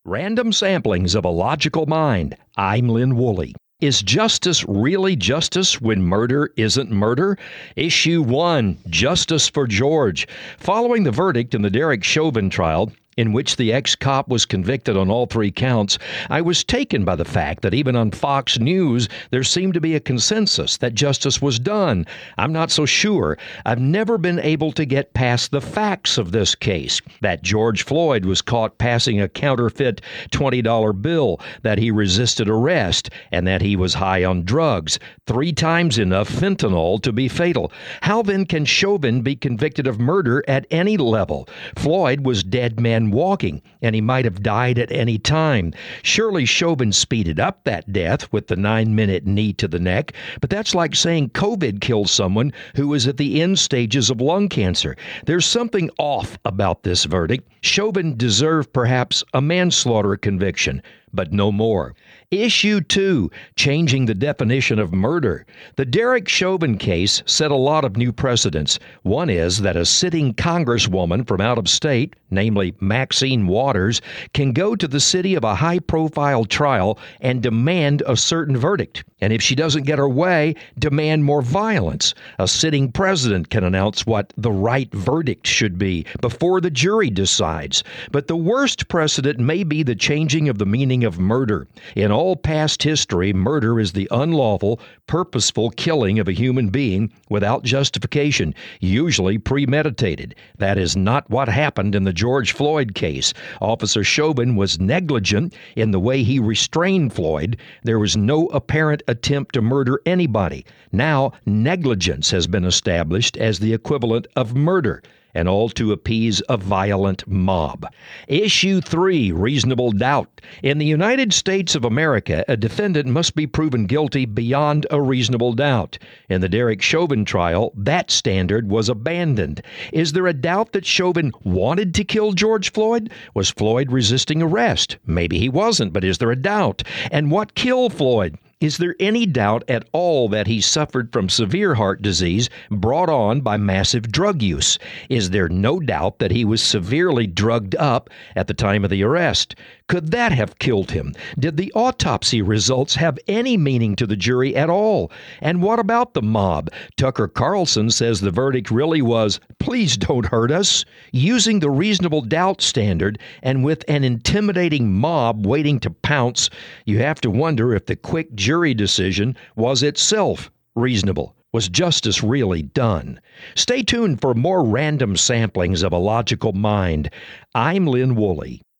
Random samplings of a logical mind. I'm Lynn Woolley. Is justice really justice when murder isn't murder? Issue 1, Justice for George. Following the verdict in the Derek Chauvin trial, in which the ex-cop was convicted on all 3 counts, I was taken by the fact that even on Fox News, there seemed to be a consensus that justice was done. I'm not so sure. I've never been able to get past the facts of this case. That George Floyd was caught passing a counterfeit $20 bill, that he resisted arrest, and that he was high on drugs, 3 times enough fentanyl to be fatal. How then can Chauvin be convicted of murder at any level? Floyd was dead man walking, and he might have died at any time. Surely Chauvin speeded up that death with the 9-minute knee to the neck, but that's like saying COVID killed someone who was at the end stages of lung cancer. There's something off about this verdict. Chauvin deserved perhaps a manslaughter conviction, but no more. Issue 2, changing the definition of murder. The Derek Chauvin case set a lot of new precedents. One is that a sitting congresswoman from out of state, namely Maxine Waters, can go to the city of a high-profile trial and demand a certain verdict. And if she doesn't get her way, demand more violence. A sitting president can announce what the right verdict should be before the jury decides. But the worst precedent may be the changing of the meaning of murder. In all past history, murder is the unlawful, purposeful killing of a human being without justification, usually premeditated. That is not what happened in the George Floyd case. Officer Chauvin was negligent in the way he restrained Floyd. There was no apparent attempt to murder anybody. Now, negligence has been established as the equivalent of murder, and all to appease a violent mob. Issue 3, reasonable doubt. In the United States of America, a defendant must be proven guilty beyond a reasonable doubt. In the Derek Chauvin trial, that standard was abandoned. Is there a doubt that Chauvin wanted to kill George Floyd? Was Floyd resisting arrest? Maybe he wasn't, but is there a doubt? And what killed Floyd? Is there any doubt at all that he suffered from severe heart disease brought on by massive drug use? Is there no doubt that he was severely drugged up at the time of the arrest? Could that have killed him? Did the autopsy results have any meaning to the jury at all? And what about the mob? Tucker Carlson says the verdict really was, "Please don't hurt us." Using the reasonable doubt standard and with an intimidating mob waiting to pounce, you have to wonder if the quick jury decision was itself reasonable. Was justice really done? Stay tuned for more random samplings of a logical mind. I'm Lynn Woolley.